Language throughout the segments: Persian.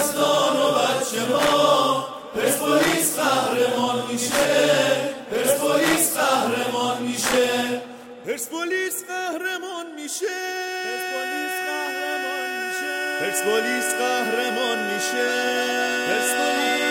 یزدان و بچه ها پرسپولیس قهرمان میشه، پرسپولیس قهرمان میشه، پرسپولیس قهرمان میشه، پرسپولیس قهرمان میشه، پرسپولیس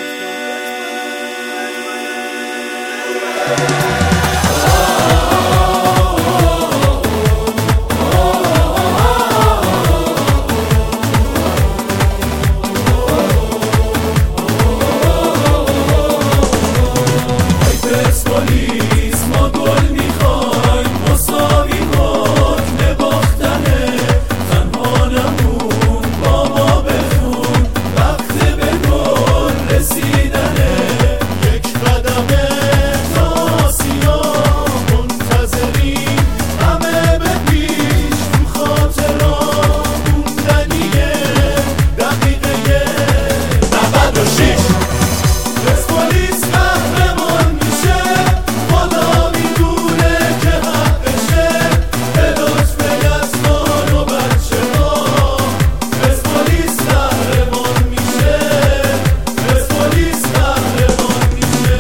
پرسپولیس ما گل میخوایم، مساوی حکم باختنه، تنها نمون با ما بخون وقت به گل رسیدنه، یک قدم تا آسیا منتظریم همه به پیش، تو خاطران موندنیه دقیقه 96 پرسپولیس قهرمان میشه، خدا میدونه که حقشه، به لطف یزدان و بچه ها پرسپولیس قهرمان میشه، پرسپولیس قهرمان میشه.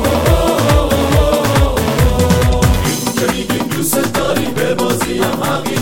که میگیم دوست داری به بازی هم حقیقت